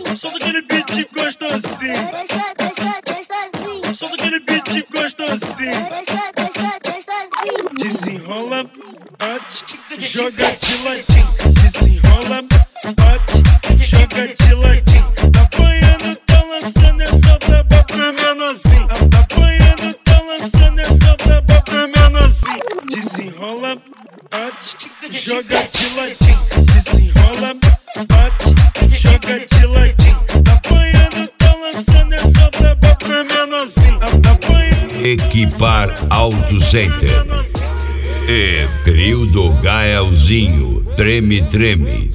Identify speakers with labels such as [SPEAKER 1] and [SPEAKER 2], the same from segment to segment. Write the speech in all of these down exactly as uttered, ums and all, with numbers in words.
[SPEAKER 1] Solta aquele beat gostosinho. Solta aquele beat gostosinho. Desenrola, bate, joga de ladinho. Desenrola, bate, joga de ladinho. Tá apanhando, tá lançando essa braba pra menorzinho. Tá apanhando, tá lançando essa braba pra menorzinho. Desenrola, bate, joga de ladinho. Desenrola, bate, joga de ladinho. Tá apanhando, tá lançando essa braba pra menorzinho. Tá apanhando.
[SPEAKER 2] Equipar Auto Center. É Crio do Gaelzinho. Treme, treme.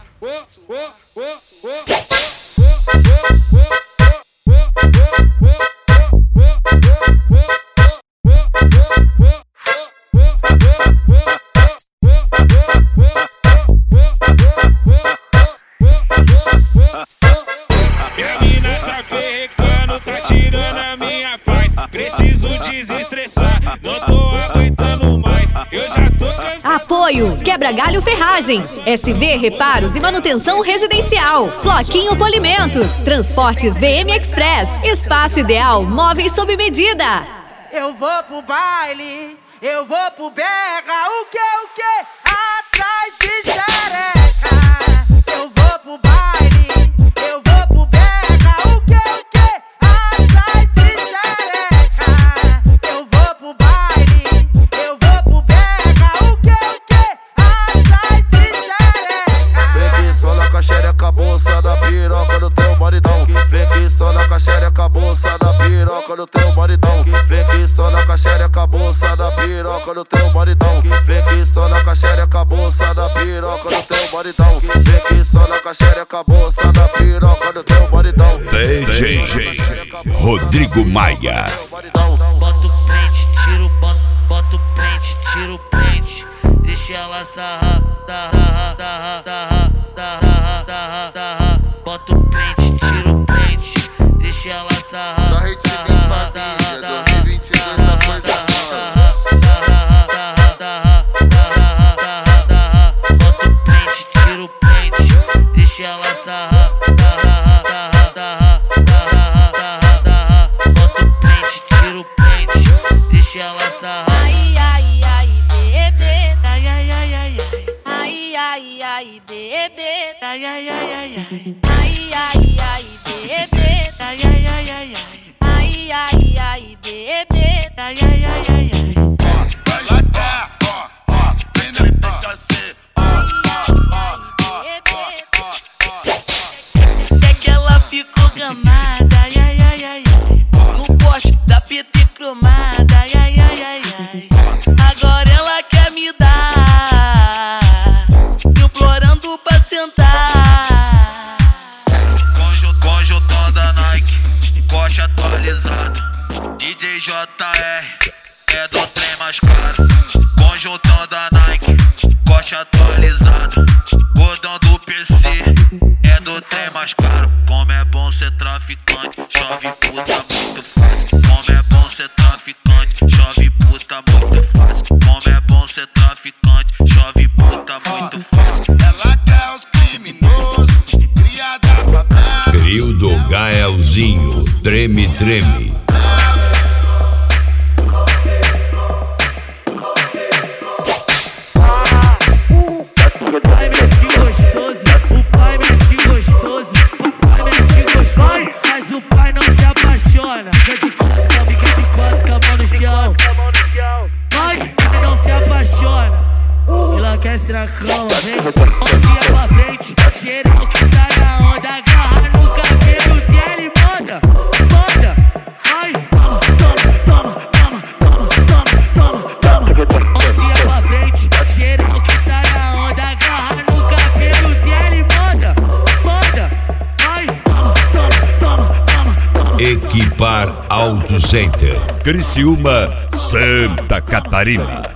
[SPEAKER 3] Minha mina tá perrecando, tá tirando a minha paz. Preciso desestressar, não tô aguentando mais. Eu já tô cansado.
[SPEAKER 4] Apoio Quebra Galho Ferragens, S V Reparos e Manutenção Residencial, Floquinho Polimentos, Transportes V M Express, Espaço Ideal Móveis sob medida.
[SPEAKER 5] Eu vou pro baile, eu vou pro berra, o que, o que? Atrás de xereca. Eu vou pro baile, eu vou pro berra, o que, o que? Atrás de xereca. Eu vou pro baile, eu vou pro berra, o que, o que? Atrás de xereca.
[SPEAKER 6] Preguiçola com a xereca, bolsa da piroca do teu maridão. Preguiçola com a xereca, bolsa da piroca do teu maridão. Preguiçola com a xereca, bolsa da piroca do teu maridão. Preguiçola com a xereca, bolsa da piroca do teu maridão. Preguiçola com a xereca, bolsa da piroca do teu maridão.
[SPEAKER 2] D J Rodrigo Maia.
[SPEAKER 7] Bota o prende, tira o bota, bota o prende, tira o prende. Deixa ela sarrar, sarrar, sarrar, sarrar, sarrar, sarrar, sarrar. Bota o prende, tira o prende. Deixa ela sarrar.
[SPEAKER 6] Só hit bem família, dois mil e vinte e dois essa coisa boa.
[SPEAKER 7] Bota o prende, tira o prende. Deixa ela sarrar. Bota o prende, tira o prende. Deixa ela sarrar.
[SPEAKER 8] Ai, ai, ai, bebê.
[SPEAKER 7] Ai, ai, ai, ai, ai.
[SPEAKER 8] Ai, ai, ai, bebê.
[SPEAKER 7] Ai, ai, ai, ai, ai.
[SPEAKER 8] Ai, ai, ai, bebê.
[SPEAKER 7] Ai, ai, ai, ai, ai.
[SPEAKER 8] Ai, ai, ai, bebê.
[SPEAKER 7] Ai, ai, ai, ai, ai. É que ela ficou gamada, ai, ai, ai, ai, ai. No poste da P T cromada, ai, ai, ai, ai, ai. Agora ela quer me dar, implorando pra sentar.
[SPEAKER 6] Conjuntão da Nike, corte atualizado. D J J R é do trem mais caro. Conjuntão da Nike, corte atualizado. Gordão do P C é do trem mais caro. Como é bom ser traficante, chove puta muito fácil. Como é bom ser traficante, chove puta muito fácil. Como é bom ser traficante, chove puta muito fácil. Ela quer os criminosos, criada pra
[SPEAKER 2] Crio do Gaelzinho. Treme, treme.
[SPEAKER 3] O pai mete gostoso, o pai mete gostoso, o pai mete gostoso, mas o pai não se apaixona. Fica de quatro, fica de quatro, com a mão no chão. Vai, pai não se apaixona. Enlouquece na cama, vem, mãozinha pra frente. Geral que tá na onda, agarra no cabelo dela e manda, manda. Vai, toma, toma, toma, toma, toma, toma, toma. Mãozinha pra frente, geral que tá na onda, agarra no cabelo dela e manda, manda. Vai, toma, toma, toma, toma.
[SPEAKER 2] Equipar Auto Center. Criciúma, Santa Catarina.